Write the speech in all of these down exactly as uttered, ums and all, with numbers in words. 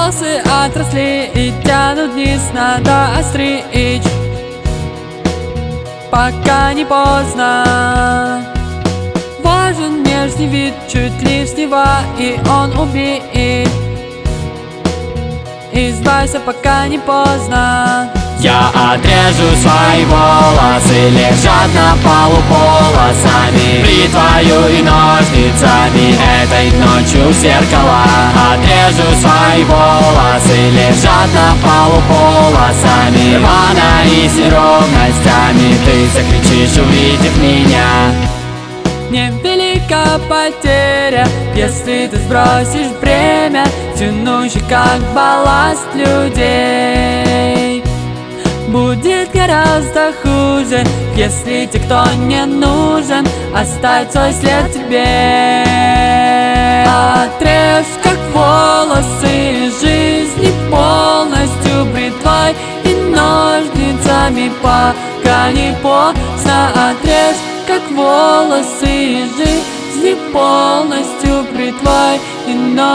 Волосы отросли и тянут вниз, надо остричь, пока не поздно. Важен внешний вид, чуть лишнего и он убит. Избавься, пока не поздно. Я отрежу свои волосы, лежат на полу полосами, бритвою и ножницами этой ночью в зеркало. Отрежу свои волосы, лежат на полу полосами, рвано и с неровностями. Ты закричишь, увидев меня. Невелика потеря, если ты сбросишь бремя, тянущий как балласт людей. Будет гораздо хуже, если те, кто не нужен, оставят свой след тебе. Отрежь как волосы жизни полностью бритвой и ножницами, пока не поздно. Отрежь как волосы жизни полностью бритвой и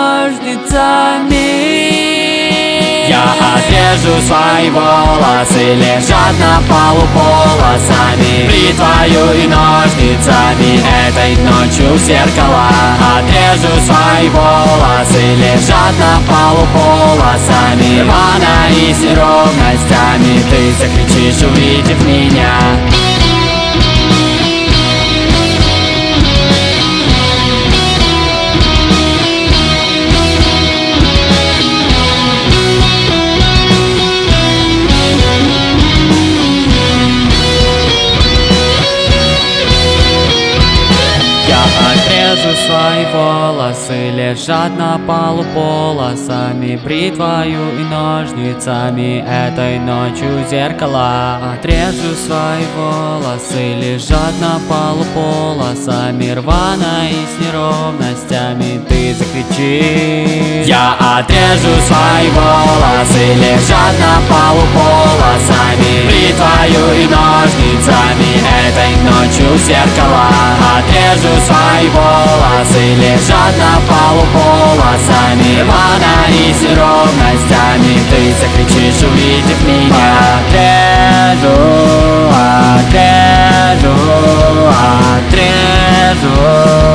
ножницами. Я отрежу свои волосы, лежат на полу полосами, бритвою и ножницами этой ночью в зеркало. Отрежу свои волосы, лежат на полу полосами, рвано и с неровностями. Ты закричишь, увидев меня. Отрежу свои волосы, лежат на полу полосами, бритвою и ножницами этой ночью в зеркало. Отрежу свои волосы, лежат на полу полосами, рвано и с неровностями. Ты закричишь. Я отрежу свои волосы, лежат на полу полосами, бритвою и ножницами этой ночью в зеркало. Отрежу свои волосы, лежат на полу полосами, рвано и с неровностями. Ты закричишь, увидев меня. Отрежу, отрежу, отрежу.